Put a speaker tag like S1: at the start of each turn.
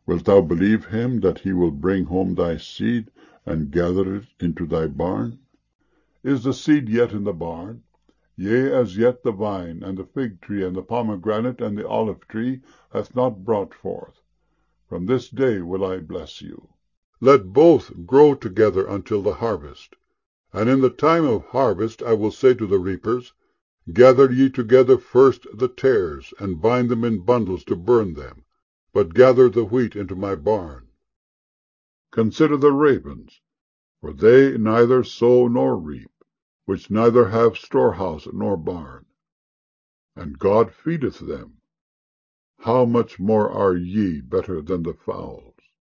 S1: Wilt thou believe him, that he will bring home thy seed, and gather it into thy barn? Is the seed yet in the barn? Yea, as yet the vine, and the fig tree, and the pomegranate, and the olive tree hath not brought forth. From this day will I bless you. Let both grow together until the harvest. And in the time of harvest I will say to the reapers, Gather ye together first the tares, and bind them in bundles to burn them, but gather the wheat into my barn. Consider the ravens, for they neither sow nor reap, which neither have storehouse nor barn, and God feedeth them. How much more are ye better than the fowl?